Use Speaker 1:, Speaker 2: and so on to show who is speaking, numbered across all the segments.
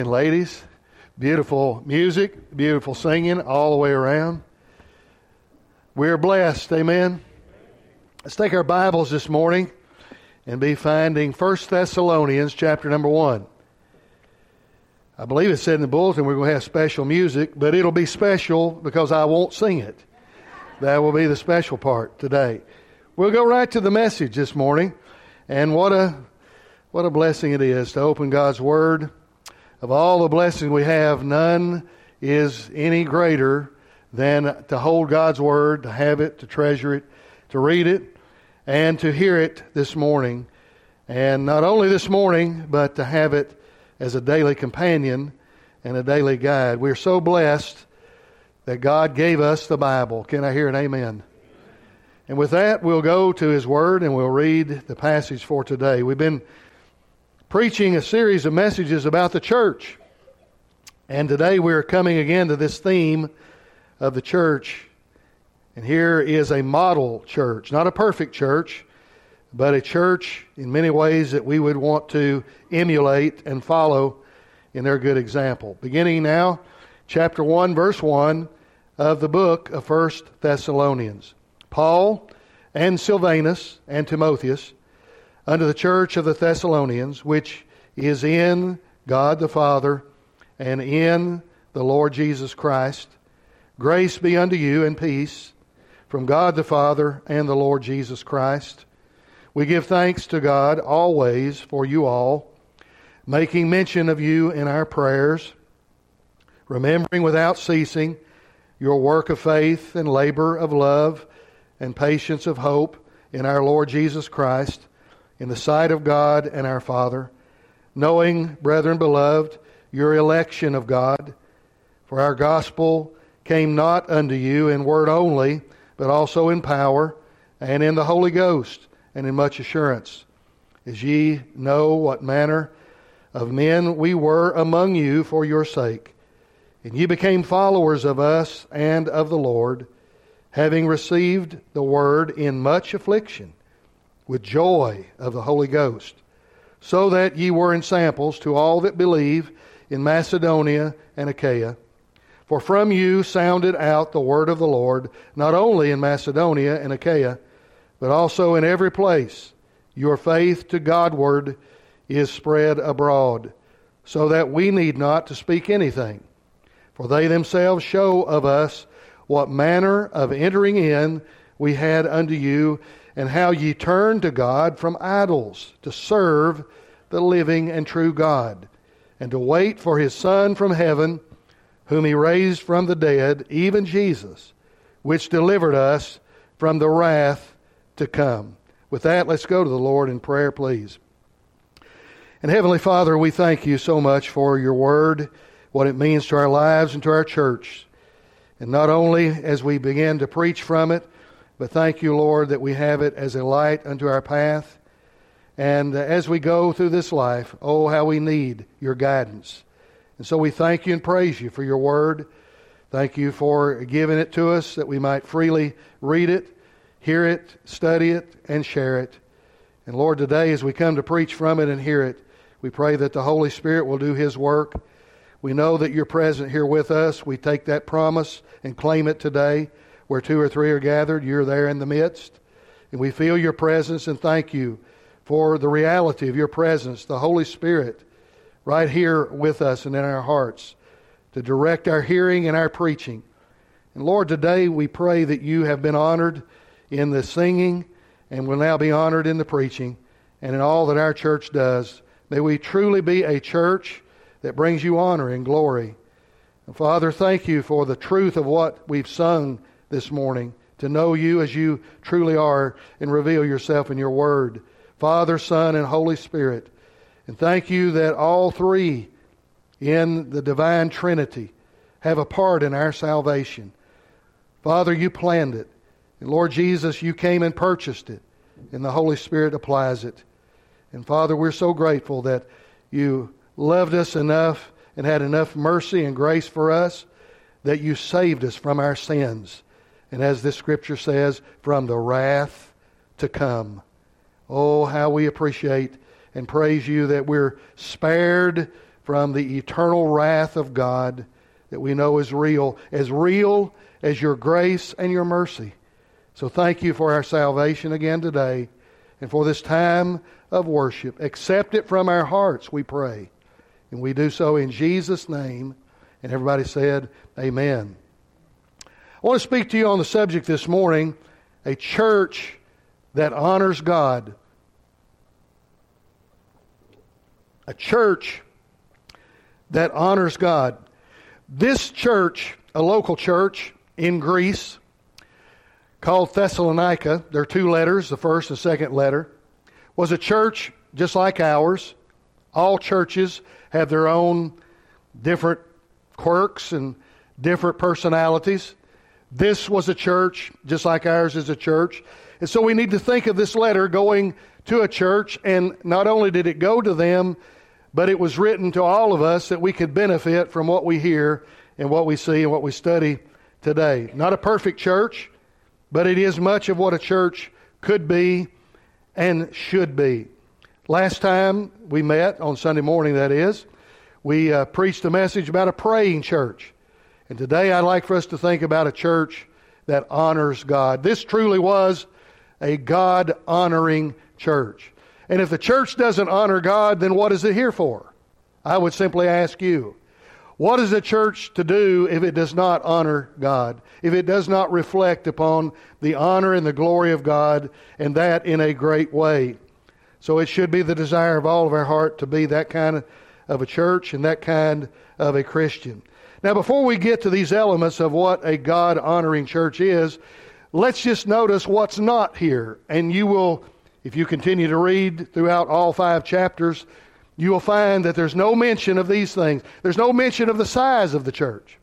Speaker 1: And ladies, beautiful music, beautiful singing all the way around. We're blessed, amen. Let's take our Bibles this morning and be finding 1 Thessalonians chapter number 1. I believe it said in the bulletin we're going to have special music, but it'll be special because I won't sing it. That will be the special part today. We'll go right to the message this morning, and what a blessing it is to open God's Word. Of all the blessings we have, none is any greater than to hold God's Word, to have it, to treasure it, to read it, and to hear it this morning. And not only this morning, but to have it as a daily companion and a daily guide. We're so blessed that God gave us the Bible. Can I hear an amen? And with that, we'll go to His Word and we'll read the passage for today. We've been preaching a series of messages about the church. And today we're coming again to this theme of the church. And here is a model church, not a perfect church, but a church in many ways that we would want to emulate and follow in their good example. Beginning now, chapter 1, verse 1 of the book of 1 Thessalonians. Paul and Silvanus and Timotheus, unto the church of the Thessalonians, which is in God the Father and in the Lord Jesus Christ, grace be unto you and peace from God the Father and the Lord Jesus Christ. We give thanks to God always for you all, making mention of you in our prayers, remembering without ceasing your work of faith and labor of love and patience of hope in our Lord Jesus Christ, in the sight of God and our Father, knowing, brethren beloved, your election of God. For our gospel came not unto you in word only, but also in power, and in the Holy Ghost, and in much assurance, as ye know what manner of men we were among you for your sake. And ye became followers of us and of the Lord, having received the word in much affliction, with joy of the Holy Ghost, so that ye were ensamples to all that believe in Macedonia and Achaia. For from you sounded out the word of the Lord, not only in Macedonia and Achaia, but also in every place. Your faith to Godward is spread abroad, so that we need not to speak anything. For they themselves show of us what manner of entering in we had unto you, and how ye turned to God from idols to serve the living and true God, and to wait for His Son from heaven, whom He raised from the dead, even Jesus, which delivered us from the wrath to come. With that, let's go to the Lord in prayer, please. And Heavenly Father, we thank you so much for your word, what it means to our lives and to our church. And not only as we begin to preach from it, but thank you, Lord, that we have it as a light unto our path. And as we go through this life, oh, how we need your guidance. And so we thank you and praise you for your word. Thank you for giving it to us that we might freely read it, hear it, study it, and share it. And Lord, today as we come to preach from it and hear it, we pray that the Holy Spirit will do His work. We know that you're present here with us. We take that promise and claim it today. Where two or three are gathered, you're there in the midst. And we feel your presence and thank you for the reality of your presence, the Holy Spirit, right here with us and in our hearts to direct our hearing and our preaching. And Lord, today we pray that you have been honored in the singing and will now be honored in the preaching and in all that our church does. May we truly be a church that brings you honor and glory. And Father, thank you for the truth of what we've sung this morning, to know you as you truly are and reveal yourself in your word, Father, Son, and Holy Spirit. And thank you that all three in the divine Trinity have a part in our salvation. Father, you planned it. And Lord Jesus, you came and purchased it. And the Holy Spirit applies it. And Father, we're so grateful that you loved us enough and had enough mercy and grace for us that you saved us from our sins. And as this scripture says, from the wrath to come. Oh, how we appreciate and praise you that we're spared from the eternal wrath of God that we know is real as your grace and your mercy. So thank you for our salvation again today and for this time of worship. Accept it from our hearts, we pray. And we do so in Jesus' name. And everybody said, amen. I want to speak to you on the subject this morning, a church that honors God. A church that honors God. This church, a local church in Greece called Thessalonica, there are two letters, the first and second letter, was a church just like ours. All churches have their own different quirks and different personalities. This was a church just like ours is a church. And so we need to think of this letter going to a church, and not only did it go to them, but it was written to all of us that we could benefit from what we hear and what we see and what we study today. Not a perfect church, but it is much of what a church could be and should be. Last time we met, on Sunday morning that is, we preached a message about a praying church. And today I'd like for us to think about a church that honors God. This truly was a God-honoring church. And if the church doesn't honor God, then what is it here for? I would simply ask you, what is a church to do if it does not honor God? If it does not reflect upon the honor and the glory of God, and that in a great way? So it should be the desire of all of our heart to be that kind of a church and that kind of a Christian. Now, before we get to these elements of what a God-honoring church is, let's just notice what's not here. And you will, if you continue to read throughout all 5 chapters, you will find that there's no mention of these things. There's no mention of the size of the church.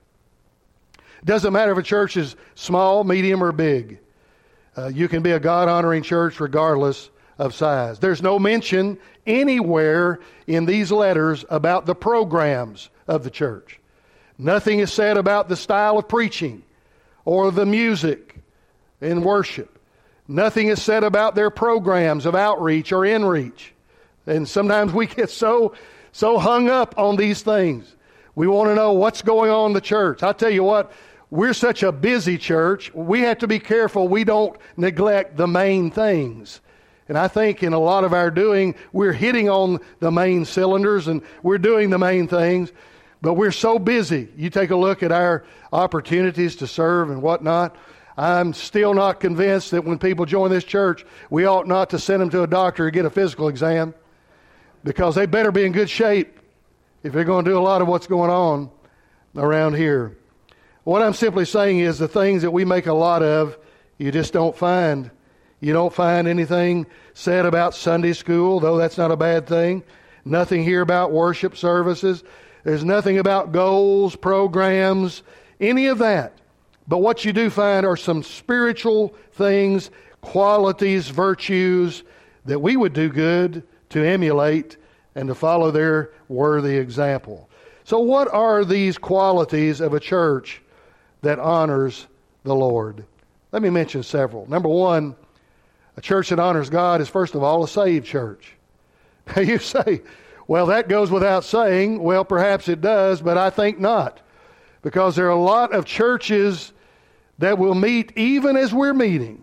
Speaker 1: It doesn't matter if a church is small, medium, or big. You can be a God-honoring church regardless of size. There's no mention anywhere in these letters about the programs of the church. Nothing is said about the style of preaching or the music in worship. Nothing is said about their programs of outreach or inreach. And sometimes we get so hung up on these things. We want to know what's going on in the church. I tell you what, we're such a busy church, we have to be careful we don't neglect the main things. And I think in a lot of our doing, we're hitting on the main cylinders and we're doing the main things. But we're so busy. You take a look at our opportunities to serve and whatnot. I'm still not convinced that when people join this church, we ought not to send them to a doctor to get a physical exam, because they better be in good shape if they're going to do a lot of what's going on around here. What I'm simply saying is the things that we make a lot of, you just don't find. You don't find anything said about Sunday school, though that's not a bad thing. Nothing here about worship services. There's nothing about goals, programs, any of that. But what you do find are some spiritual things, qualities, virtues that we would do good to emulate and to follow their worthy example. So what are these qualities of a church that honors the Lord? Let me mention several. Number one, a church that honors God is, first of all, a saved church. Now you say, well, that goes without saying. Well, perhaps it does, but I think not. Because there are a lot of churches that will meet even as we're meeting.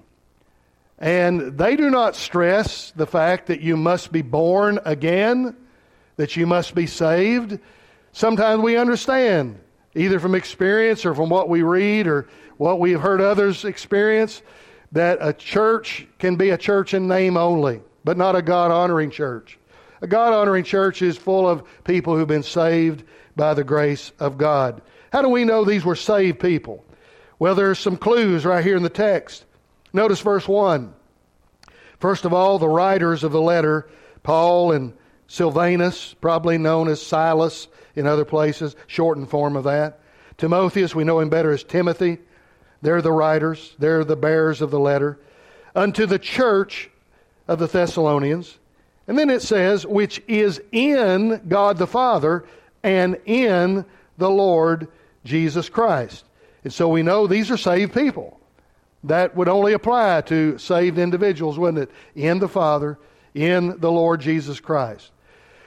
Speaker 1: And they do not stress the fact that you must be born again, that you must be saved. Sometimes we understand, either from experience or from what we read or what we've heard others experience, that a church can be a church in name only, but not a God-honoring church. A God-honoring church is full of people who've been saved by the grace of God. How do we know these were saved people? Well, there's some clues right here in the text. Notice verse 1. First of all, the writers of the letter, Paul and Silvanus, probably known as Silas in other places, shortened form of that. Timotheus, we know him better as Timothy. They're the writers. They're the bearers of the letter. Unto the church of the Thessalonians. And then it says, which is in God the Father and in the Lord Jesus Christ. And so we know these are saved people. That would only apply to saved individuals, wouldn't it? In the Father, in the Lord Jesus Christ.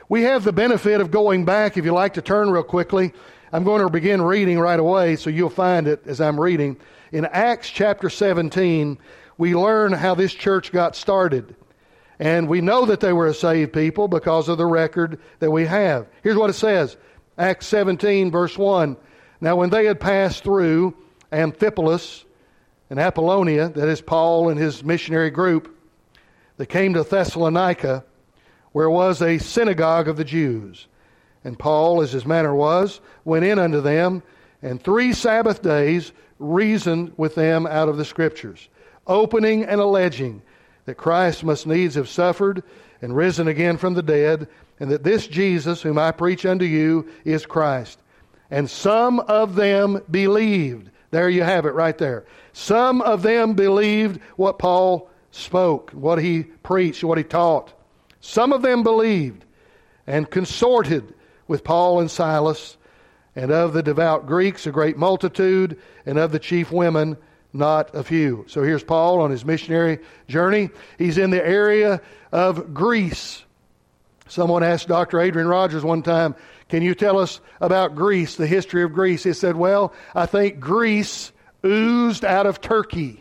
Speaker 1: We have the benefit of going back. If you like to turn real quickly, I'm going to begin reading right away, so you'll find it as I'm reading. In Acts chapter 17, we learn how this church got started. And we know that they were a saved people because of the record that we have. Here's what it says. Acts 17, verse 1. Now when they had passed through Amphipolis and Apollonia, that is Paul and his missionary group, they came to Thessalonica, where was a synagogue of the Jews. And Paul, as his manner was, went in unto them, and 3 Sabbath days reasoned with them out of the Scriptures, opening and alleging that Christ must needs have suffered and risen again from the dead, and that this Jesus, whom I preach unto you, is Christ. And some of them believed. There you have it right there. Some of them believed what Paul spoke, what he preached, what he taught. Some of them believed and consorted with Paul and Silas, and of the devout Greeks a great multitude, and of the chief women not a few. So here's Paul on his missionary journey. He's in the area of Greece. Someone asked Dr. Adrian Rogers one time, can you tell us about Greece, the history of Greece? He said, well, I think Greece oozed out of Turkey,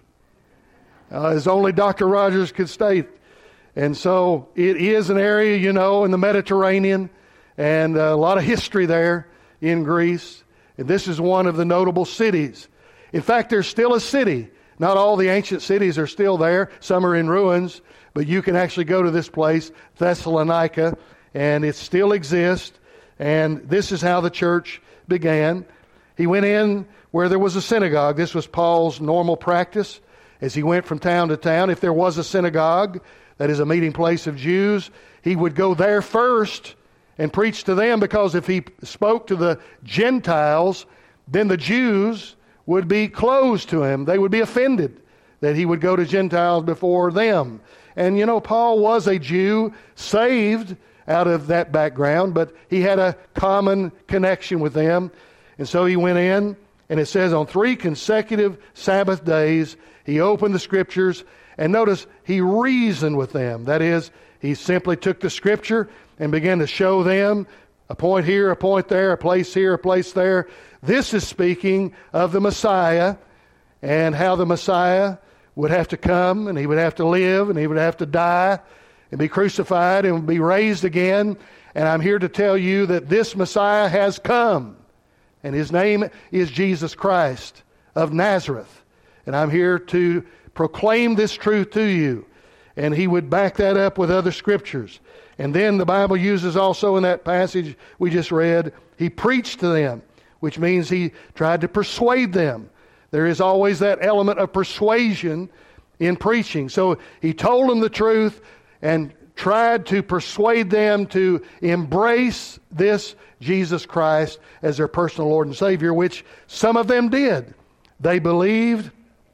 Speaker 1: as only Dr. Rogers could state. And so it is an area, you know, in the Mediterranean, and a lot of history there in Greece. And this is one of the notable cities. In fact, there's still a city. Not all the ancient cities are still there. Some are in ruins, but you can actually go to this place, Thessalonica, and it still exists. And this is how the church began. He went in where there was a synagogue. This was Paul's normal practice as he went from town to town. If there was a synagogue, that is a meeting place of Jews, he would go there first and preach to them, because if he spoke to the Gentiles, then the Jews would be closed to him. They would be offended that he would go to Gentiles before them. And you know, Paul was a Jew, saved out of that background, but he had a common connection with them. And so he went in, and it says on 3 consecutive Sabbath days, he opened the Scriptures, and notice, he reasoned with them. That is, he simply took the Scripture and began to show them a point here, a point there, a place here, a place there. This is speaking of the Messiah and how the Messiah would have to come, and he would have to live, and he would have to die and be crucified and be raised again. And I'm here to tell you that this Messiah has come, and his name is Jesus Christ of Nazareth. And I'm here to proclaim this truth to you. And he would back that up with other scriptures. And then the Bible uses also in that passage we just read, he preached to them, which means he tried to persuade them. There is always that element of persuasion in preaching. So he told them the truth and tried to persuade them to embrace this Jesus Christ as their personal Lord and Savior, which some of them did. They believed,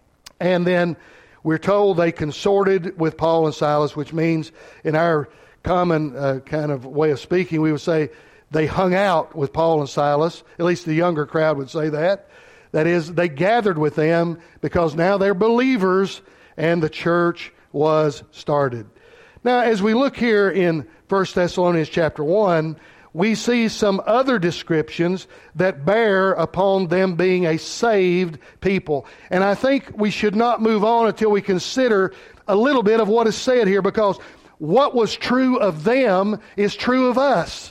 Speaker 1: and then we're told they consorted with Paul and Silas, which means in our common kind of way of speaking, we would say they hung out with Paul and Silas. At least the younger crowd would say that. That is, they gathered with them because now they're believers and the church was started. Now, as we look here in 1 Thessalonians chapter 1, we see some other descriptions that bear upon them being a saved people. And I think we should not move on until we consider a little bit of what is said here, because what was true of them is true of us.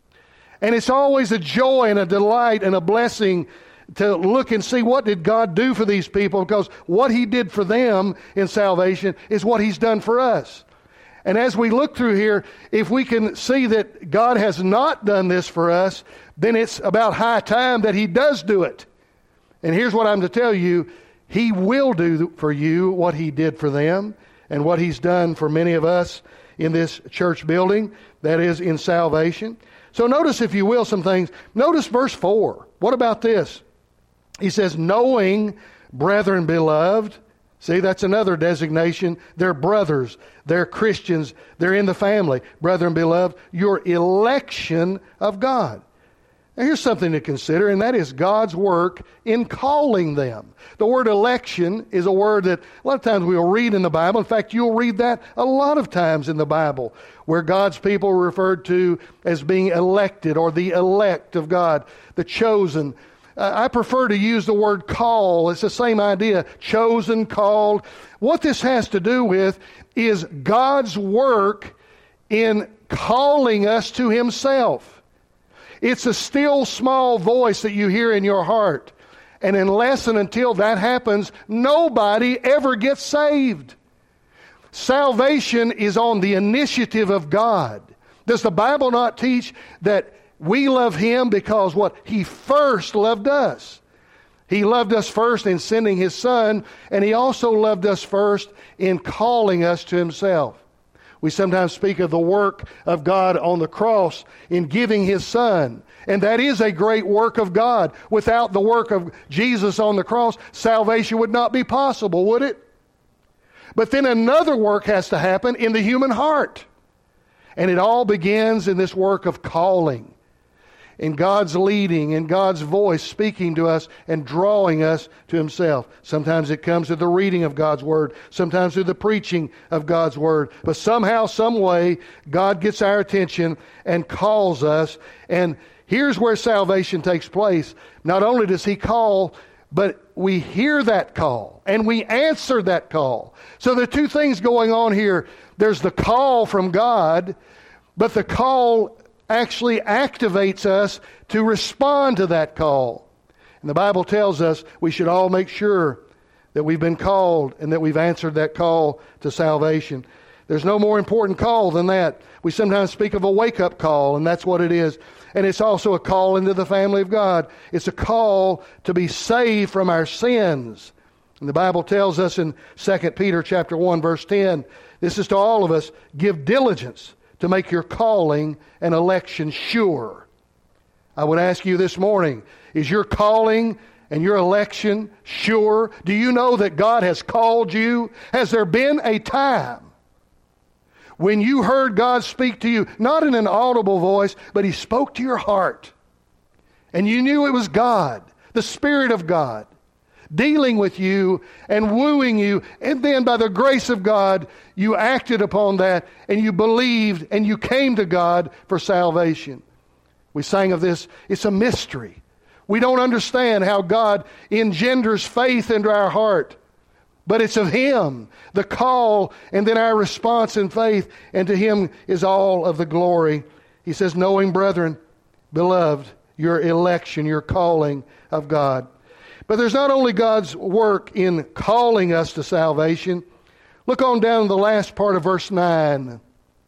Speaker 1: And it's always a joy and a delight and a blessing to look and see what did God do for these people, because what He did for them in salvation is what He's done for us. And as we look through here, if we can see that God has not done this for us, then it's about high time that He does do it. And here's what I'm to tell you. He will do for you what He did for them and what He's done for many of us in this church building, that is in salvation. So notice, if you will, some things. Notice verse 4. What about this? He says, knowing, brethren beloved. See, that's another designation. They're brothers. They're Christians. They're in the family. Brethren beloved, your election of God. Now here's something to consider, and that is God's work in calling them. The word election is a word that a lot of times we'll read in the Bible. In fact, you'll read that a lot of times in the Bible, where God's people are referred to as being elected, or the elect of God, the chosen. I prefer to use the word call. It's the same idea, chosen, called. What this has to do with is God's work in calling us to Himself. It's a still small voice that you hear in your heart. And unless and until that happens, nobody ever gets saved. Salvation is on the initiative of God. Does the Bible not teach that we love Him because what? He first loved us. He loved us first in sending His Son, and He also loved us first in calling us to Himself. We sometimes speak of the work of God on the cross in giving His Son. And that is a great work of God. Without the work of Jesus on the cross, salvation would not be possible, would it? But then another work has to happen in the human heart. And it all begins in this work of calling, in God's leading, in God's voice speaking to us and drawing us to Himself. Sometimes it comes through the reading of God's Word, sometimes through the preaching of God's Word. But somehow, some way, God gets our attention and calls us. And here's where salvation takes place. Not only does He call, but we hear that call and we answer that call. So there are two things going on here. There's the call from God, but the call actually activates us to respond to that call. And the Bible tells us we should all make sure that we've been called and that we've answered that call to salvation. There's no more important call than that. We sometimes speak of a wake-up call, and that's what it is. And it's also a call into the family of God. It's a call to be saved from our sins. And the Bible tells us in 2 Peter chapter 1, verse 10, this is to all of us, give diligence to make your calling and election sure. I would ask you this morning, is your calling and your election sure? Do you know that God has called you? Has there been a time when you heard God speak to you, not in an audible voice, but He spoke to your heart, and you knew it was God, the Spirit of God, dealing with you and wooing you, and then by the grace of God, you acted upon that, and you believed, and you came to God for salvation? We sang of this. It's a mystery. We don't understand how God engenders faith into our heart, but it's of Him, the call, and then our response in faith, and to Him is all of the glory. He says, knowing, brethren, beloved, your election, your calling of God. But there's not only God's work in calling us to salvation. Look on down to the last part of verse 9.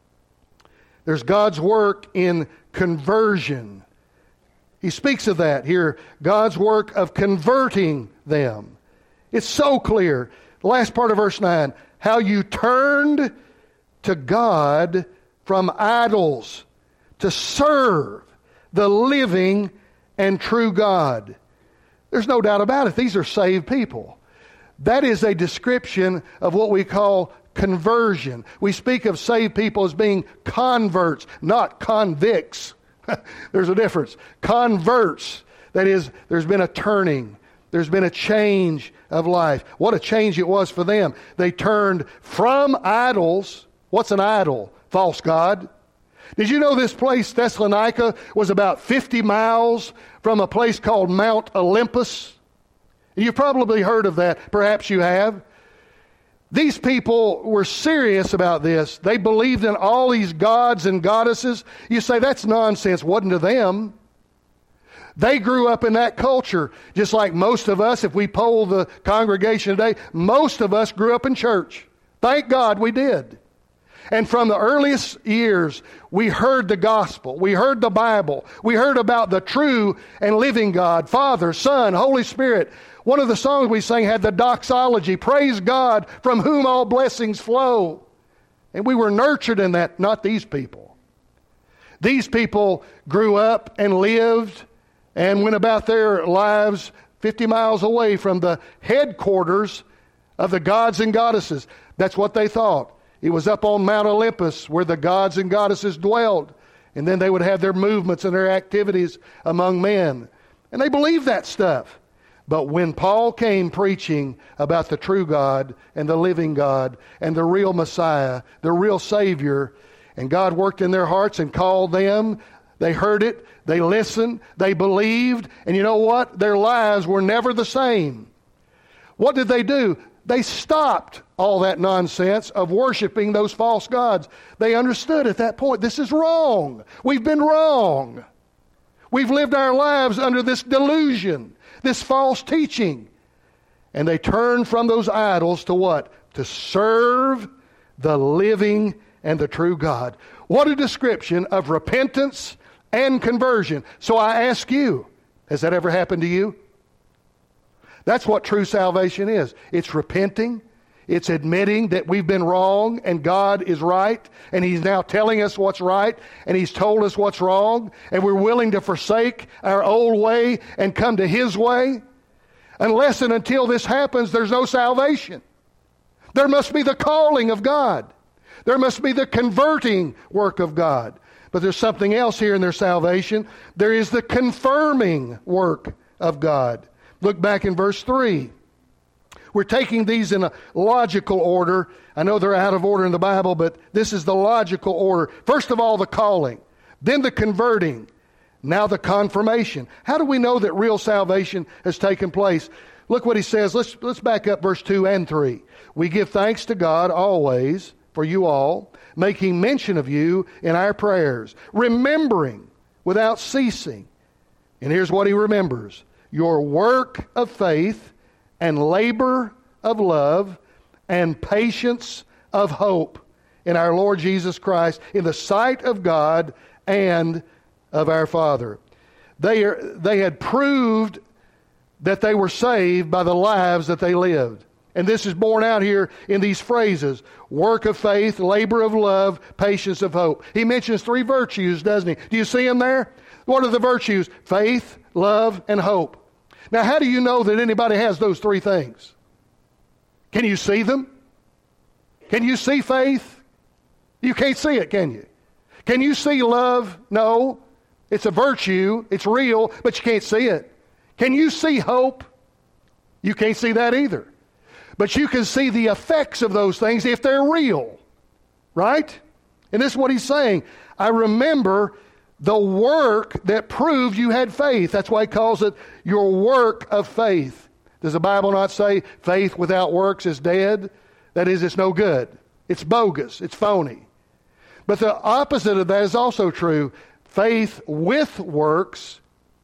Speaker 1: There's God's work in conversion. He speaks of that here, God's work of converting them. It's so clear. The last part of verse 9, how you turned to God from idols to serve the living and true God. There's no doubt about it. These are saved people. That is a description of what we call conversion. We speak of saved people as being converts, not convicts. There's a difference. Converts. That is, there's been a turning. There's been a change of life. What a change it was for them. They turned from idols. What's an idol? False god. Did you know this place, Thessalonica, was about 50 miles from a place called Mount Olympus? You've probably heard of that. Perhaps you have. These people were serious about this. They believed in all these gods and goddesses. You say, that's nonsense. Wasn't to them. They grew up in that culture, just like most of us. If we poll the congregation today, most of us grew up in church. Thank God we did. And from the earliest years, we heard the gospel. We heard the Bible. We heard about the true and living God, Father, Son, Holy Spirit. One of the songs we sang had the doxology, praise God from whom all blessings flow. And we were nurtured in that, not these people. These people grew up and lived and went about their lives 50 miles away from the headquarters of the gods and goddesses. That's what they thought. It was up on Mount Olympus where the gods and goddesses dwelled. And then they would have their movements and their activities among men. And they believed that stuff. But when Paul came preaching about the true God and the living God and the real Messiah, the real Savior, and God worked in their hearts and called them, they heard it, they listened, they believed, and you know what? Their lives were never the same. What did they do? They stopped all that nonsense of worshiping those false gods. They understood at that point, this is wrong. We've been wrong. We've lived our lives under this delusion, this false teaching. And they turned from those idols to what? To serve the living and the true God. What a description of repentance and conversion. So I ask you, has that ever happened to you? That's what true salvation is. It's repenting. It's admitting that we've been wrong and God is right, and He's now telling us what's right, and He's told us what's wrong, and we're willing to forsake our old way and come to His way. Unless and until this happens, there's no salvation. There must be the calling of God. There must be the converting work of God. But there's something else here in their salvation. There is the confirming work of God. Look back in verse 3. We're taking these in a logical order. I know they're out of order in the Bible, but this is the logical order. First of all, the calling, then the converting, now the confirmation. How do we know that real salvation has taken place? Look what he says. Let's back up verse 2 and 3. We give thanks to God always for you all, making mention of you in our prayers, remembering without ceasing. And here's what he remembers: your work of faith and labor of love and patience of hope in our Lord Jesus Christ in the sight of God and of our Father. They had proved that they were saved by the lives that they lived. And this is borne out here in these phrases: work of faith, labor of love, patience of hope. He mentions 3 virtues, doesn't he? Do you see them there? What are the virtues? Faith, love, and hope. Now, how do you know that anybody has those 3 things? Can you see them? Can you see faith? You can't see it, can you? Can you see love? No. It's a virtue. It's real, but you can't see it. Can you see hope? You can't see that either. But you can see the effects of those things if they're real. Right? And this is what he's saying. I remember the work that proved you had faith. That's why he calls it your work of faith. Does the Bible not say faith without works is dead? That is, it's no good. It's bogus. It's phony. But the opposite of that is also true. Faith with works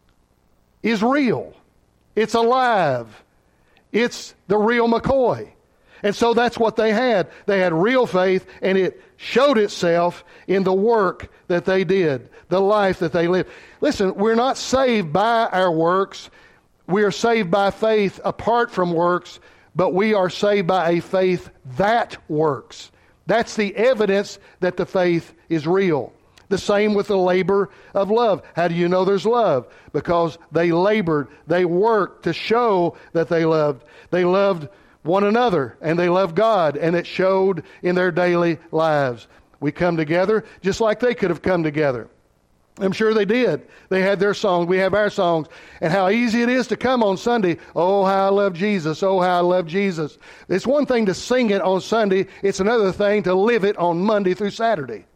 Speaker 1: is real. It's alive. It's the real McCoy. And so that's what they had. They had real faith, and it showed itself in the work that they did, the life that they lived. Listen, we're not saved by our works. We are saved by faith apart from works, but we are saved by a faith that works. That's the evidence that the faith is real. The same with the labor of love. How do you know there's love? Because they labored, they worked to show that they loved. They loved one another, and they loved God, and it showed in their daily lives. We come together just like they could have come together. I'm sure they did. They had their songs. We have our songs. And how easy it is to come on Sunday. Oh, how I love Jesus. Oh, how I love Jesus. It's one thing to sing it on Sunday. It's another thing to live it on Monday through Saturday.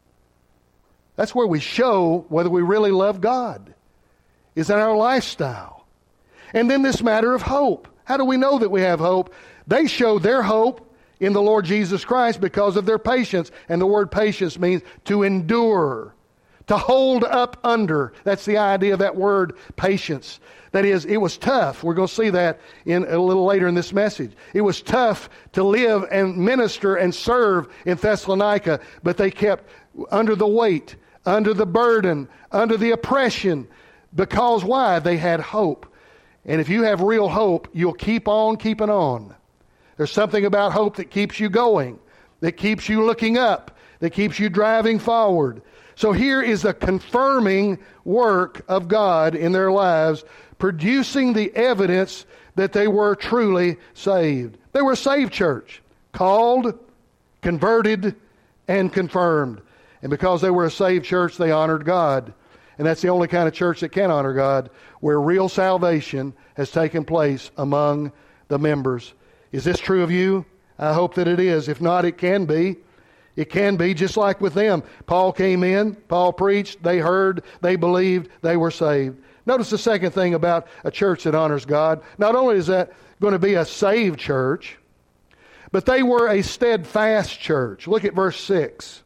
Speaker 1: That's where we show whether we really love God, is in our lifestyle. And then this matter of hope. How do we know that we have hope? They show their hope in the Lord Jesus Christ because of their patience. And the word patience means to endure, to hold up under. That's the idea of that word, patience. That is, it was tough. We're going to see that in a little later in this message. It was tough to live and minister and serve in Thessalonica, but they kept under the weight, under the burden, under the oppression. Because why? They had hope. And if you have real hope, you'll keep on keeping on. There's something about hope that keeps you going, that keeps you looking up, that keeps you driving forward. So here is the confirming work of God in their lives, producing the evidence that they were truly saved. They were a saved church, called, converted, and confirmed. And because they were a saved church, they honored God. And that's the only kind of church that can honor God, where real salvation has taken place among the members. Is this true of you? I hope that it is. If not, it can be. It can be just like with them. Paul came in, Paul preached, they heard, they believed, they were saved. Notice the second thing about a church that honors God. Not only is that going to be a saved church, but they were a steadfast church. Look at verse 6.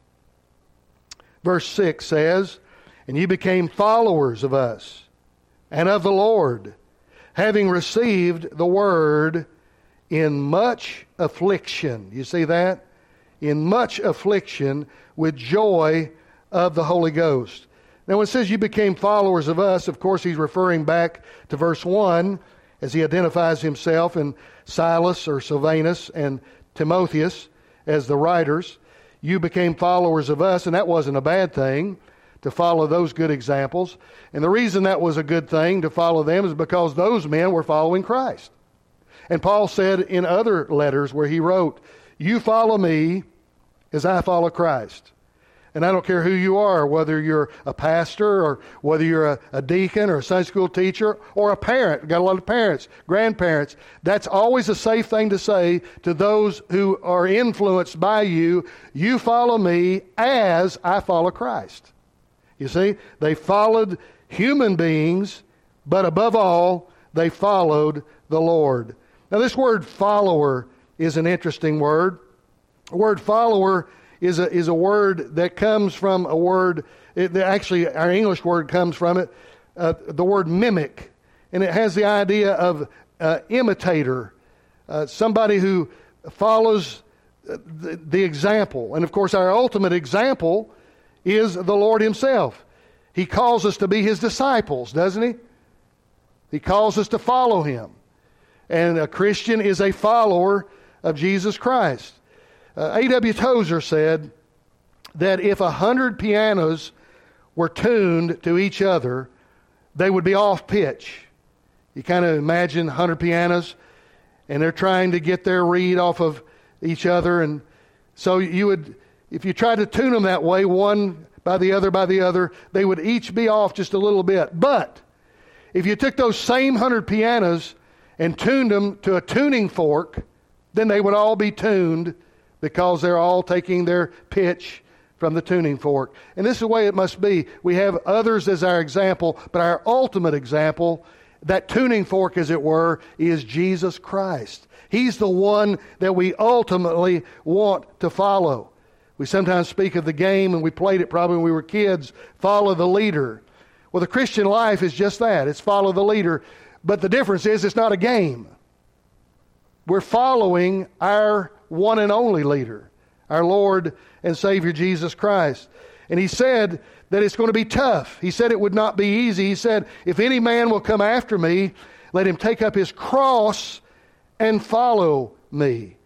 Speaker 1: Verse 6 says, "And ye became followers of us and of the Lord, having received the word in much affliction." You see that? In much affliction with joy of the Holy Ghost. Now when it says you became followers of us, of course he's referring back to verse 1 as he identifies himself and Silas or Silvanus and Timotheus as the writers. You became followers of us, and that wasn't a bad thing to follow those good examples. And the reason that was a good thing to follow them is because those men were following Christ. And Paul said in other letters where he wrote, "You follow me as I follow Christ." And I don't care who you are, whether you're a pastor or whether you're a deacon or a Sunday school teacher or a parent. We've got a lot of parents, grandparents. That's always a safe thing to say to those who are influenced by you. You follow me as I follow Christ. You see, they followed human beings, but above all, they followed the Lord. Now this word follower is an interesting word. The word follower is a word that comes from a word, actually our English word comes from it, the word mimic. And it has the idea of imitator, somebody who follows the example. And of course our ultimate example is the Lord himself. He calls us to be his disciples, doesn't he? He calls us to follow him. And a Christian is a follower of Jesus Christ. A.W. Tozer said that if 100 pianos were tuned to each other, they would be off pitch. You kind of imagine 100 pianos, and they're trying to get their reed off of each other. And so you would, if you tried to tune them that way, one by the other, they would each be off just a little bit. But if you took those same 100 pianos and tuned them to a tuning fork, then they would all be tuned because they're all taking their pitch from the tuning fork. And this is the way it must be. We have others as our example, but our ultimate example, that tuning fork as it were, is Jesus Christ. He's the one that we ultimately want to follow. We sometimes speak of the game, and we played it probably when we were kids, follow the leader. Well, the Christian life is just that. It's follow the leader. But the difference is it's not a game. We're following our one and only leader, our Lord and Savior Jesus Christ. And he said that it's going to be tough. He said it would not be easy. He said, if any man will come after me, let him take up his cross and follow me.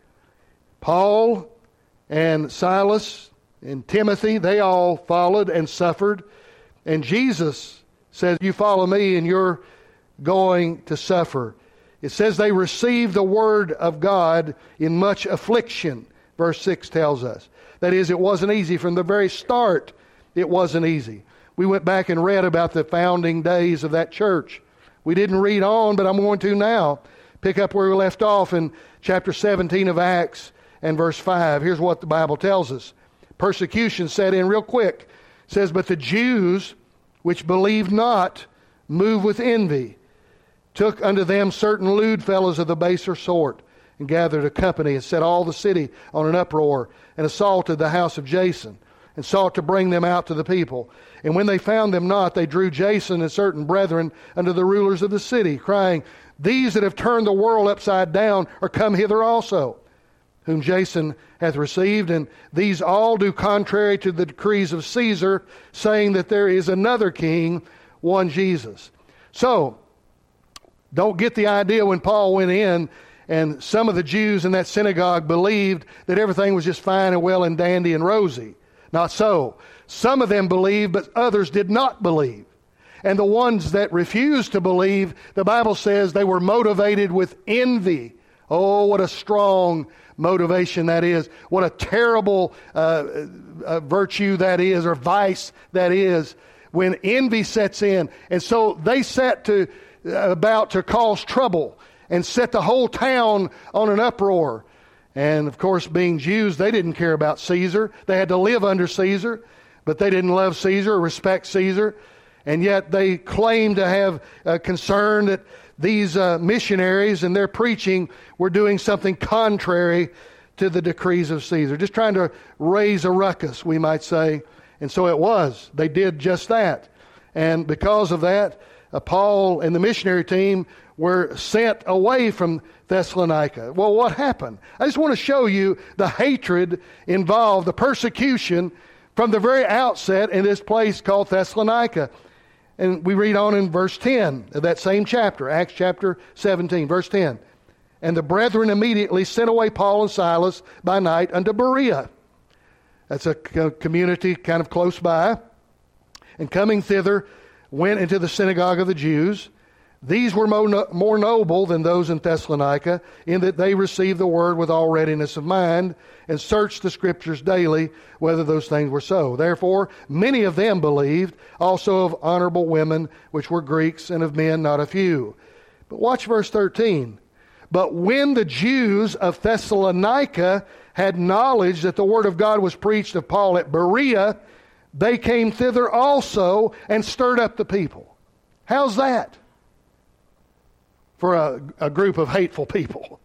Speaker 1: Paul and Silas and Timothy, they all followed and suffered. And Jesus says, you follow me and you're going to suffer. It says they received the word of God in much affliction, verse 6 tells us. That is, it wasn't easy. From the very start, it wasn't easy. We went back and read about the founding days of that church. We didn't read on, but I'm going to now. Pick up where we left off in chapter 17 of Acts and verse 5. Here's what the Bible tells us. Persecution set in real quick. It says, but the Jews which believed not moved with envy, took unto them certain lewd fellows of the baser sort, and gathered a company, and set all the city on an uproar, and assaulted the house of Jason, and sought to bring them out to the people. And when they found them not, they drew Jason and certain brethren unto the rulers of the city, crying, these that have turned the world upside down are come hither also, whom Jason hath received, and these all do contrary to the decrees of Caesar, saying that there is another king, one Jesus. So, don't get the idea when Paul went in and some of the Jews in that synagogue believed that everything was just fine and well and dandy and rosy. Not so. Some of them believed, but others did not believe. And the ones that refused to believe, the Bible says they were motivated with envy Oh, what a strong motivation that is. What a terrible virtue that is, or vice that is, when envy sets in. And so they set about to cause trouble and set the whole town on an uproar. And of course, being Jews, they didn't care about Caesar. They had to live under Caesar, but they didn't love Caesar or respect Caesar. And yet they claimed to have concern that these missionaries and their preaching were doing something contrary to the decrees of Caesar, just trying to raise a ruckus, we might say. And so it was. They did just that. And because of that, Paul and the missionary team were sent away from Thessalonica. Well, what happened? I just want to show you the hatred involved, the persecution from the very outset in this place called Thessalonica. And we read on in verse 10 of that same chapter, Acts chapter 17, verse 10. And the brethren immediately sent away Paul and Silas by night unto Berea. That's a community kind of close by. And coming thither, went into the synagogue of the Jews. These were more noble than those in Thessalonica, in that they received the word with all readiness of mind, and searched the Scriptures daily, whether those things were so. Therefore, many of them believed, also of honorable women, which were Greeks, and of men not a few. But watch verse 13. But when the Jews of Thessalonica had knowledge that the word of God was preached of Paul at Berea, they came thither also and stirred up the people. How's that for a group of hateful people?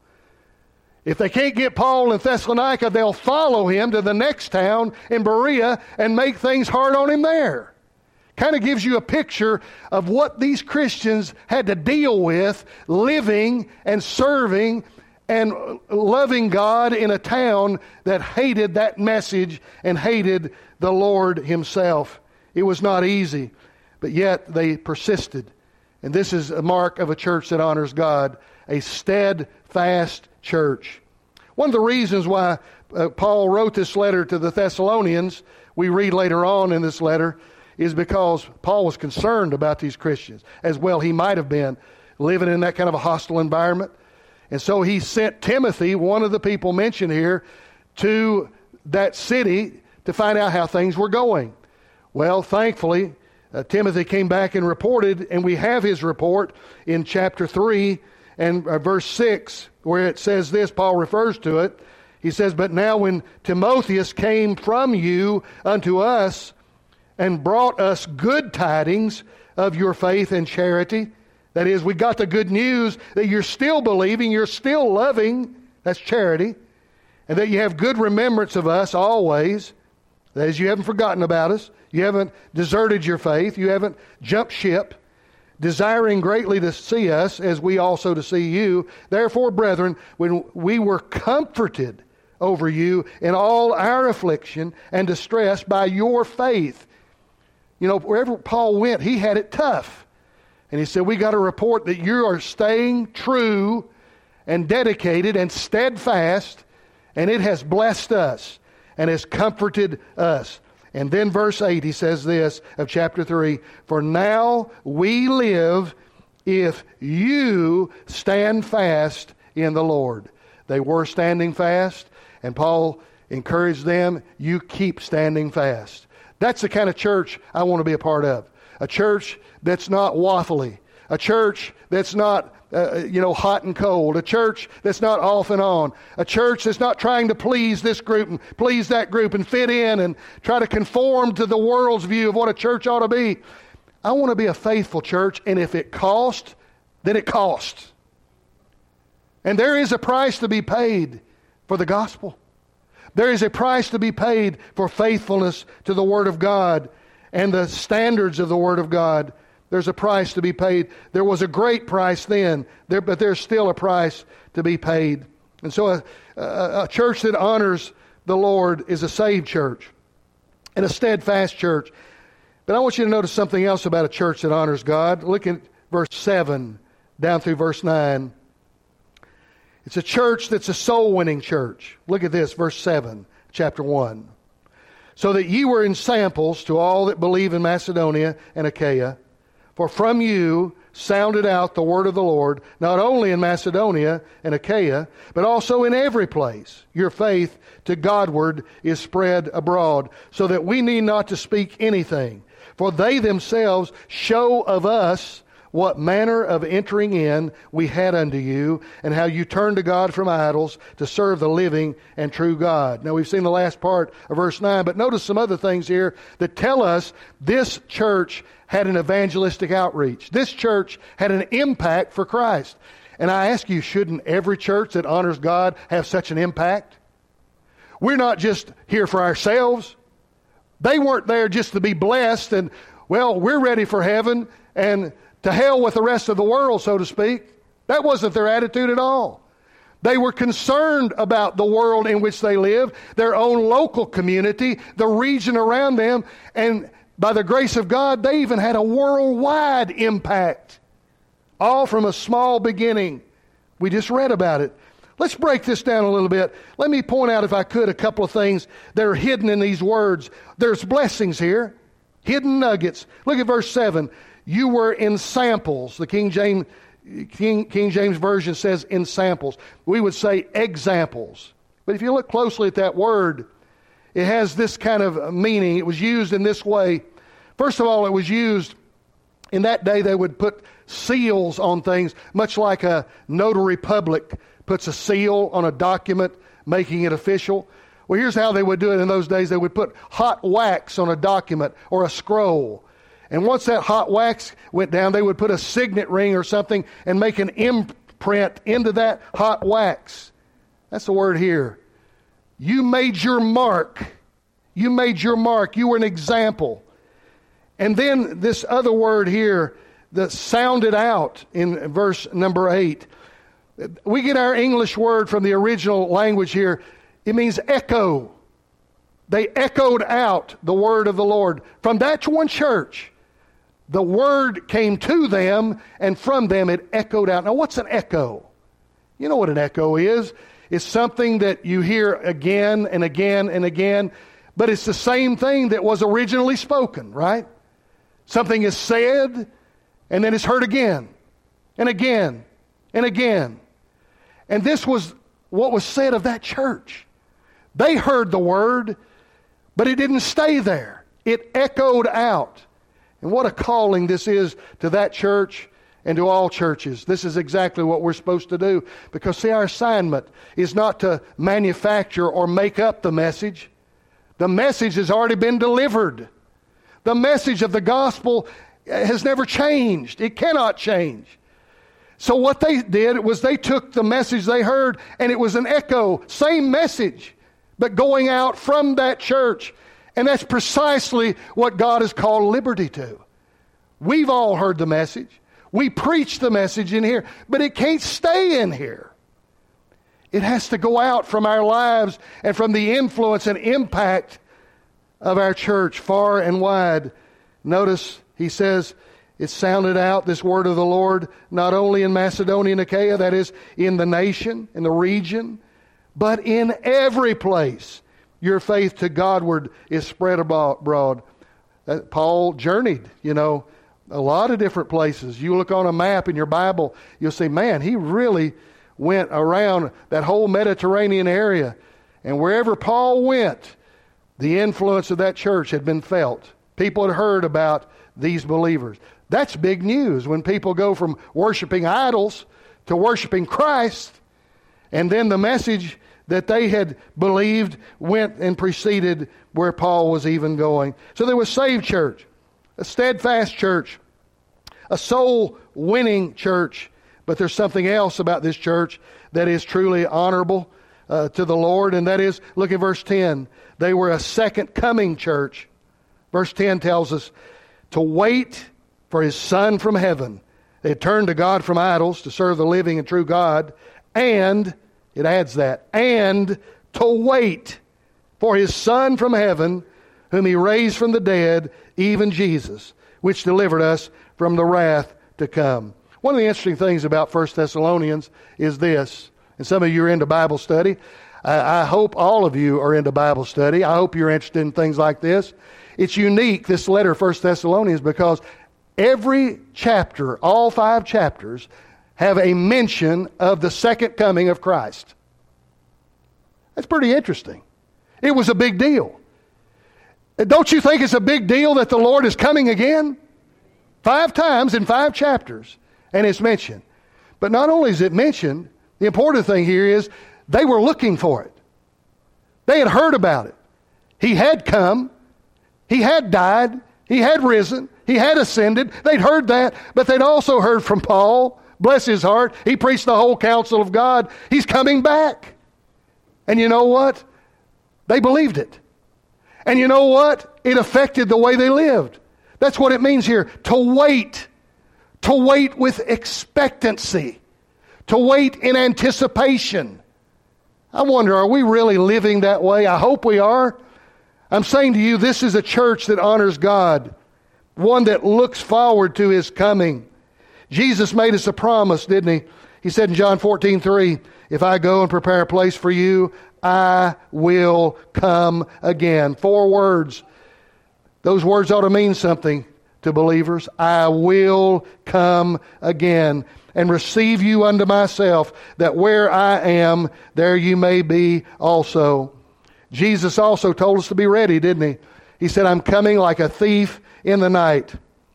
Speaker 1: If they can't get Paul in Thessalonica, they'll follow him to the next town in Berea and make things hard on him there. Kind of gives you a picture of what these Christians had to deal with living and serving and loving God in a town that hated that message and hated the Lord himself. It was not easy, but yet they persisted. And this is a mark of a church that honors God, a steadfast church. One of the reasons why Paul wrote this letter to the Thessalonians, we read later on in this letter, is because Paul was concerned about these Christians, as well he might have been, living in that kind of a hostile environment. And so he sent Timothy, one of the people mentioned here, to that city to find out how things were going. Well, thankfully, Timothy came back and reported, and we have his report in chapter 3 and verse 6, where it says this. Paul refers to it. He says, "But now when Timotheus came from you unto us, and brought us good tidings of your faith and charity," that is, we got the good news that you're still believing, you're still loving, that's charity, and that you have good remembrance of us always, that is, you haven't forgotten about us, you haven't deserted your faith, you haven't jumped ship, desiring greatly to see us, as we also to see you. Therefore, brethren, when we were comforted over you in all our affliction and distress by your faith. You know, wherever Paul went, he had it tough. And he said, we got to report that you are staying true and dedicated and steadfast, and it has blessed us and has comforted us. And then verse 8, he says this of chapter 3, "For now we live if you stand fast in the Lord." They were standing fast, and Paul encouraged them, you keep standing fast. That's the kind of church I want to be a part of. A church that's not waffly. A church that's not, hot and cold. A church that's not off and on. A church that's not trying to please this group and please that group and fit in and try to conform to the world's view of what a church ought to be. I want to be a faithful church, and if it costs, then it costs. And there is a price to be paid for the gospel. There is a price to be paid for faithfulness to the Word of God and the standards of the Word of God. There's a price to be paid. There was a great price then, but there's still a price to be paid. And so a church that honors the Lord is a saved church and a steadfast church. But I want you to notice something else about a church that honors God. Look at verse 7 down through verse 9. It's a church that's a soul-winning church. Look at this, verse 7, chapter 1. "So that ye were in samples to all that believe in Macedonia and Achaia. For from you sounded out the word of the Lord, not only in Macedonia and Achaia, but also in every place. Your faith to Godward is spread abroad, so that we need not to speak anything. For they themselves show of us what manner of entering in we had unto you, and how you turned to God from idols to serve the living and true God. Now we've seen the last part of verse 9, but notice some other things here that tell us this church had an evangelistic outreach. This church had an impact for Christ. And I ask you, shouldn't every church that honors God have such an impact? We're not just here for ourselves. They weren't there just to be blessed and, well, we're ready for heaven and to hell with the rest of the world, so to speak. That wasn't their attitude at all. They were concerned about the world in which they live, their own local community, the region around them, and by the grace of God, they even had a worldwide impact, all from a small beginning. We just read about it. Let's break this down a little bit. Let me point out, if I could, a couple of things that are hidden in these words. There's blessings here, hidden nuggets. Look at verse 7. You were in samples. The King James Version says in samples. We would say examples. But if you look closely at that word, it has this kind of meaning. It was used in this way. First of all, it was used in that day. They would put seals on things, much like a notary public puts a seal on a document, making it official. Well, here's how they would do it in those days. They would put hot wax on a document or a scroll. And once that hot wax went down, they would put a signet ring or something and make an imprint into that hot wax. That's the word here. You made your mark. You made your mark. You were an example. And then this other word here that sounded out in verse number 8. We get our English word from the original language here. It means echo. They echoed out the word of the Lord. From that one church, the word came to them, and from them it echoed out. Now, what's an echo? You know what an echo is. It's something that you hear again and again and again, but it's the same thing that was originally spoken, right? Something is said, and then it's heard again and again and again. And this was what was said of that church. They heard the word, but it didn't stay there. It echoed out. And what a calling this is to that church and to all churches. This is exactly what we're supposed to do. Because, see, our assignment is not to manufacture or make up the message. The message has already been delivered. The message of the gospel has never changed. It cannot change. So what they did was they took the message they heard, and it was an echo, same message, but going out from that church. And that's precisely what God has called liberty to. We've all heard the message. We preach the message in here, but it can't stay in here. It has to go out from our lives and from the influence and impact of our church far and wide. Notice he says it sounded out, this word of the Lord, not only in Macedonia and Achaia, that is, in the nation, in the region, but in every place. Your faith to Godward is spread abroad. Paul journeyed, a lot of different places. You look on a map in your Bible, you'll see, man, he really went around that whole Mediterranean area. And wherever Paul went, the influence of that church had been felt. People had heard about these believers. That's big news when people go from worshiping idols to worshiping Christ, and then the message that they had believed went and preceded where Paul was even going. So there was saved church, a steadfast church, a soul-winning church. But there's something else about this church that is truly honorable to the Lord, and that is, look at verse 10. They were a second coming church. Verse 10 tells us to wait for His Son from heaven. They had turned to God from idols to serve the living and true God, and it adds that, and to wait for His Son from heaven, whom He raised from the dead, even Jesus, which delivered us from the wrath to come. One of the interesting things about 1 Thessalonians is this, and some of you are into Bible study. I hope all of you are into Bible study. I hope you're interested in things like this. It's unique, this letter, 1 Thessalonians, because every chapter, all 5 chapters, have a mention of the second coming of Christ. That's pretty interesting. It was a big deal. Don't you think it's a big deal that the Lord is coming again? 5 times in 5 chapters, and it's mentioned. But not only is it mentioned, the important thing here is they were looking for it. They had heard about it. He had come. He had died. He had risen. He had ascended. They'd heard that, but they'd also heard from Paul. Bless his heart. He preached the whole counsel of God. He's coming back. And you know what? They believed it. And you know what? It affected the way they lived. That's what it means here. To wait. To wait with expectancy. To wait in anticipation. I wonder, are we really living that way? I hope we are. I'm saying to you, this is a church that honors God. One that looks forward to His coming. Jesus made us a promise, didn't He? He said in John 14:3, if I go and prepare a place for you, I will come again. 4 words. Those words ought to mean something to believers. I will come again and receive you unto myself, that where I am, there you may be also. Jesus also told us to be ready, didn't He? He said, I'm coming like a thief in the night.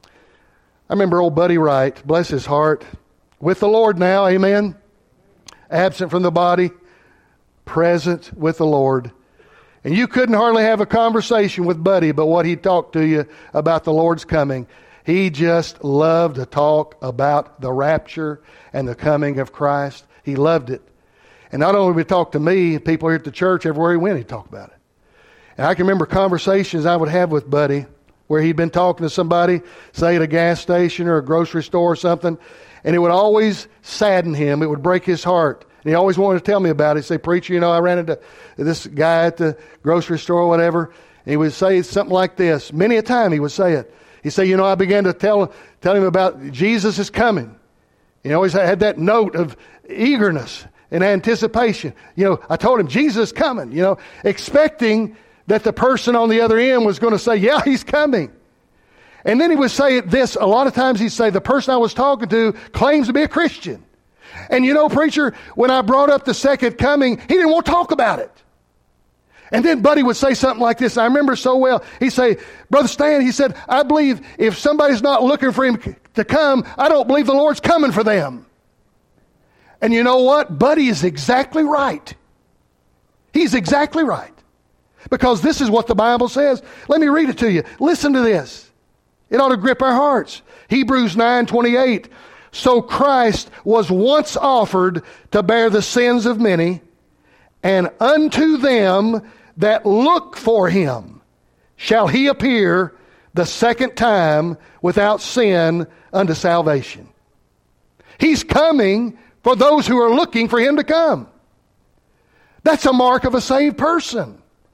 Speaker 1: I remember old Buddy Wright, bless his heart, with the Lord now, amen. Absent from the body, present with the Lord. And you couldn't hardly have a conversation with Buddy but what he talked to you about the Lord's coming. He just loved to talk about the rapture and the coming of Christ. He loved it. And not only would he talk to me, people here at the church, everywhere he went, he'd talk about it. And I can remember conversations I would have with Buddy where he'd been talking to somebody, say at a gas station or a grocery store or something, and it would always sadden him. It would break his heart. And he always wanted to tell me about it. He'd say, preacher, you know, I ran into this guy at the grocery store or whatever, and he would say something like this. Many a time he would say it. He'd say, you know, I began to tell him about Jesus is coming. You know, he had that note of eagerness and anticipation. You know, I told him, Jesus is coming, you know, expecting that the person on the other end was going to say, yeah, He's coming. And then he would say this, a lot of times he'd say, the person I was talking to claims to be a Christian. And you know, preacher, when I brought up the second coming, he didn't want to talk about it. And then Buddy would say something like this. I remember so well. He'd say, Brother Stan, he said, I believe if somebody's not looking for Him to come, I don't believe the Lord's coming for them. And you know what? Buddy is exactly right. He's exactly right. Because this is what the Bible says. Let me read it to you. Listen to this. It ought to grip our hearts. Hebrews 9:28. So Christ was once offered to bear the sins of many, and unto them that look for Him shall He appear the second time without sin unto salvation. He's coming for those who are looking for Him to come. That's a mark of a saved person.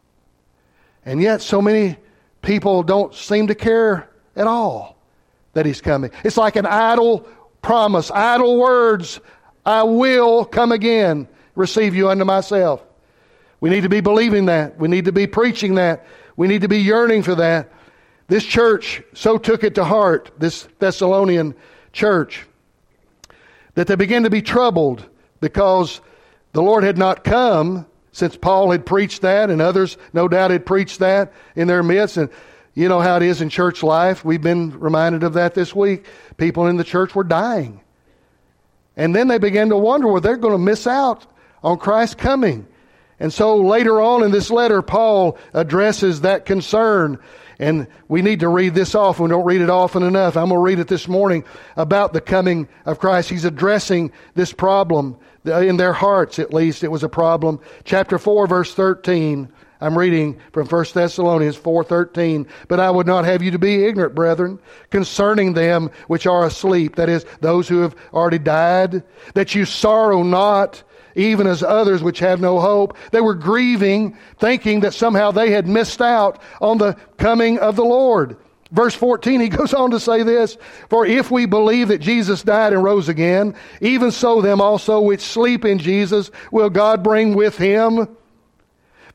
Speaker 1: And yet so many people don't seem to care at all that He's coming. It's like an idle promise, idle words. I will come again, receive you unto myself. We need to be believing that. We need to be preaching that. We need to be yearning for that. This church so took it to heart, this Thessalonian church, that they began to be troubled because the Lord had not come, since Paul had preached that, and others no doubt had preached that in their midst. And you know how it is in church life. We've been reminded of that this week. People in the church were dying. And then they began to wonder, well, they're going to miss out on Christ's coming. And so later on in this letter, Paul addresses that concern. And we need to read this often. We don't read it often enough. I'm going to read it this morning about the coming of Christ. He's addressing this problem. In their hearts, at least, it was a problem. Chapter 4, verse 13. I'm reading from 1 Thessalonians 4:13. But I would not have you to be ignorant, brethren, concerning them which are asleep, that is, those who have already died, that you sorrow not, even as others which have no hope. They were grieving, thinking that somehow they had missed out on the coming of the Lord. Verse 14, he goes on to say this, for if we believe that Jesus died and rose again, even so them also which sleep in Jesus will God bring with Him.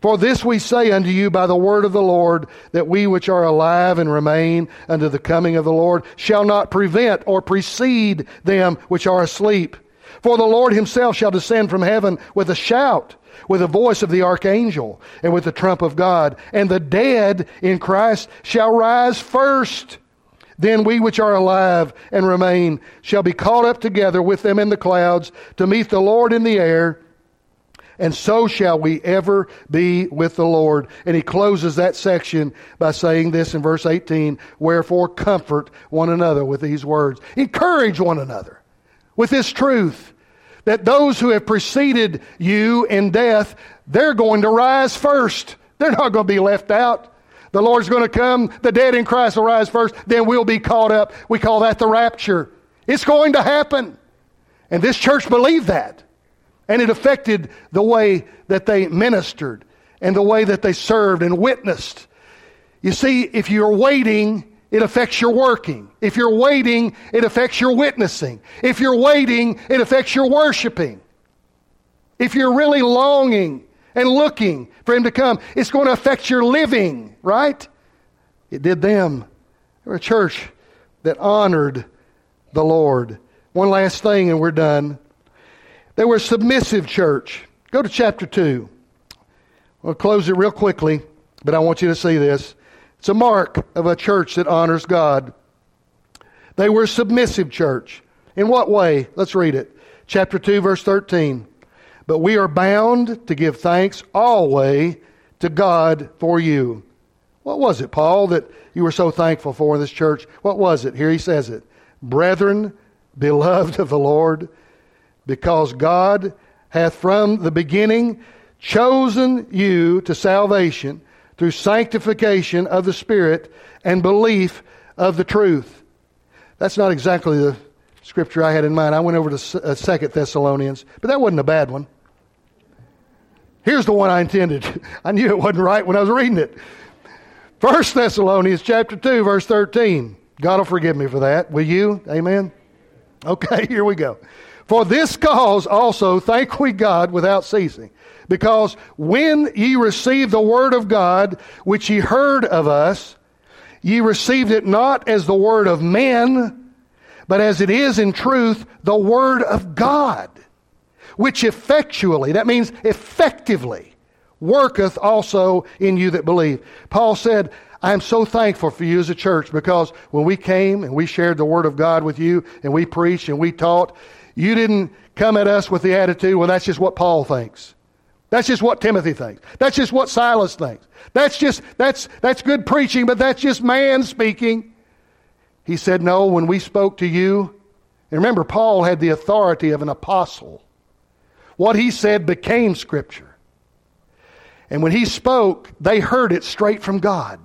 Speaker 1: For this we say unto you by the word of the Lord, that we which are alive and remain unto the coming of the Lord shall not prevent or precede them which are asleep. For the Lord himself shall descend from heaven with a shout, with the voice of the archangel, and with the trump of God. And the dead in Christ shall rise first. Then we which are alive and remain shall be caught up together with them in the clouds to meet the Lord in the air. And so shall we ever be with the Lord. And he closes that section by saying this in verse 18, wherefore comfort one another with these words. Encourage one another with this truth, that those who have preceded you in death, they're going to rise first. They're not going to be left out. The Lord's going to come, the dead in Christ will rise first, then we'll be caught up. We call that the rapture. It's going to happen. And this church believed that. And it affected the way that they ministered and the way that they served and witnessed. You see, if you're waiting, it affects your working. If you're waiting, it affects your witnessing. If you're waiting, it affects your worshiping. If you're really longing and looking for him to come, it's going to affect your living, right? It did them. They were a church that honored the Lord. One last thing and we're done. They were a submissive church. Go to chapter 2. I'll close it real quickly, but I want you to see this. It's a mark of a church that honors God. They were a submissive church. In what way? Let's read it. Chapter 2, verse 13. But we are bound to give thanks always to God for you. What was it, Paul, that you were so thankful for in this church? What was it? Here he says it. Brethren, beloved of the Lord, because God hath from the beginning chosen you to salvation through sanctification of the Spirit and belief of the truth. That's not exactly the scripture I had in mind. I went over to 2 Thessalonians, but that wasn't a bad one. Here's the one I intended. I knew it wasn't right when I was reading it. 1 Thessalonians chapter 2, verse 13. God will forgive me for that. Will you? Amen? Okay, here we go. For this cause also thank we God without ceasing, because when ye received the word of God, which ye heard of us, ye received it not as the word of men, but as it is in truth the word of God, which effectually, that means effectively, worketh also in you that believe. Paul said, I am so thankful for you as a church, because when we came and we shared the word of God with you and we preached and we taught, you didn't come at us with the attitude, well, that's just what Paul thinks. That's just what Timothy thinks. That's just what Silas thinks. That's good preaching, but that's just man speaking. He said, no, when we spoke to you, and remember, Paul had the authority of an apostle. What he said became Scripture. And when he spoke, they heard it straight from God.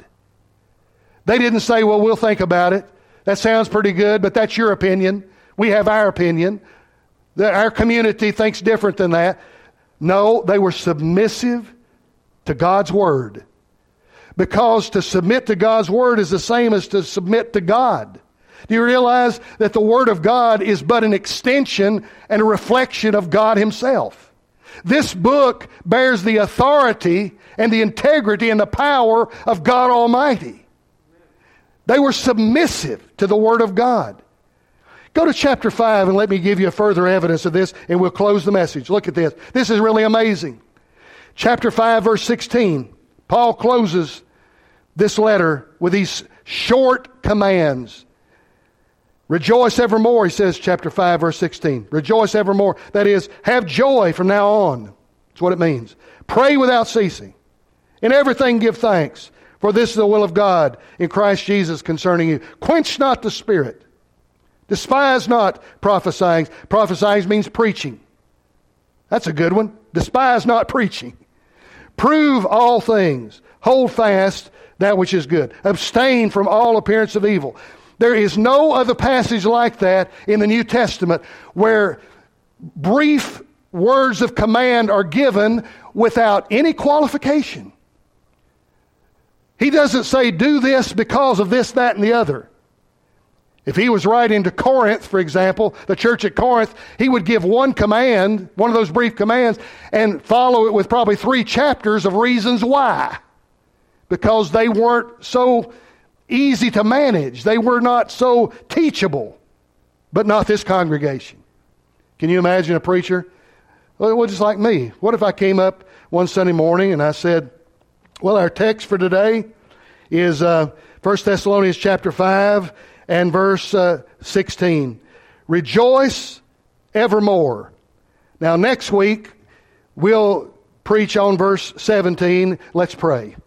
Speaker 1: They didn't say, well, we'll think about it. That sounds pretty good, but that's your opinion. We have our opinion. Our community thinks different than that. No, they were submissive to God's Word. Because to submit to God's Word is the same as to submit to God. Do you realize that the Word of God is but an extension and a reflection of God Himself? This book bears the authority and the integrity and the power of God Almighty. They were submissive to the Word of God. Go to chapter 5 and let me give you further evidence of this, and we'll close the message. Look at this. This is really amazing. Chapter 5, verse 16. Paul closes this letter with these short commands. Rejoice evermore, he says, chapter 5, verse 16. Rejoice evermore. That is, have joy from now on. That's what it means. Pray without ceasing. In everything give thanks, for this is the will of God in Christ Jesus concerning you. Quench not the Spirit. Despise not prophesying. Prophesying means preaching. That's a good one. Despise not preaching. Prove all things. Hold fast that which is good. Abstain from all appearance of evil. There is no other passage like that in the New Testament where brief words of command are given without any qualification. He doesn't say, do this because of this, that, and the other. If he was writing to Corinth, for example, the church at Corinth, he would give one command, one of those brief commands, and follow it with probably 3 chapters of reasons why. Because they weren't so easy to manage. They were not so teachable. But not this congregation. Can you imagine a preacher? Well, just like me. What if I came up one Sunday morning and I said, well, our text for today is 1 Thessalonians chapter 5 and verse 16. Rejoice evermore. Now next week, we'll preach on verse 17. Let's pray.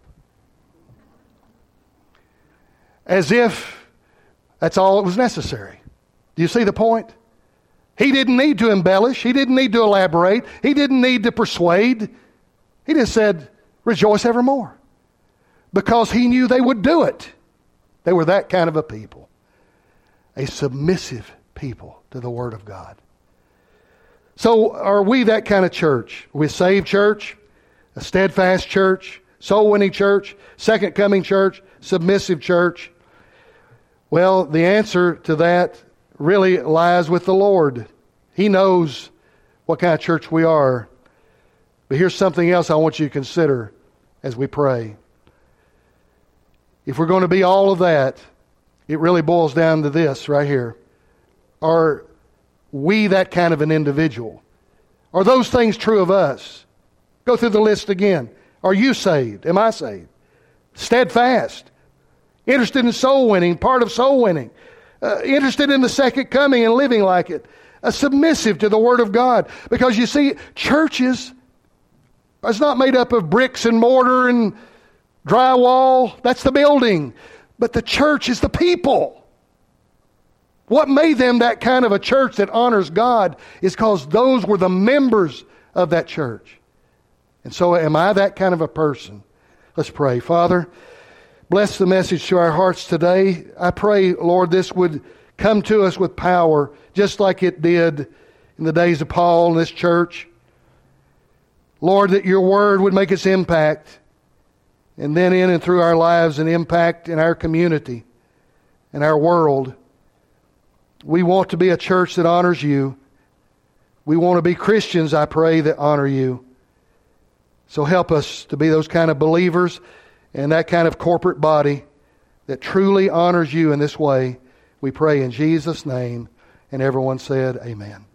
Speaker 1: As if that's all that was necessary. Do you see the point? He didn't need to embellish. He didn't need to elaborate. He didn't need to persuade. He just said, rejoice evermore. Because he knew they would do it. They were that kind of a people. A submissive people to the Word of God. So are we that kind of church? Are we a saved church? A steadfast church? Soul-winning church? Second coming church? Submissive church? Well, the answer to that really lies with the Lord. He knows what kind of church we are. But here's something else I want you to consider as we pray. If we're going to be all of that, it really boils down to this right here. Are we that kind of an individual? Are those things true of us? Go through the list again. Are you saved? Am I saved? Steadfast. Interested in soul winning, part of soul winning. Interested in the second coming and living like it. Submissive to the Word of God. Because you see, churches is not made up of bricks and mortar and drywall. That's the building. But the church is the people. What made them that kind of a church that honors God is because those were the members of that church. And so am I that kind of a person? Let's pray. Father, bless the message to our hearts today. I pray, Lord, this would come to us with power, just like it did in the days of Paul and this church. Lord, that your word would make its impact, and then in and through our lives, an impact in our community and our world. We want to be a church that honors you. We want to be Christians, I pray, that honor you. So help us to be those kind of believers and that kind of corporate body that truly honors you in this way. We pray in Jesus' name. And everyone said, amen.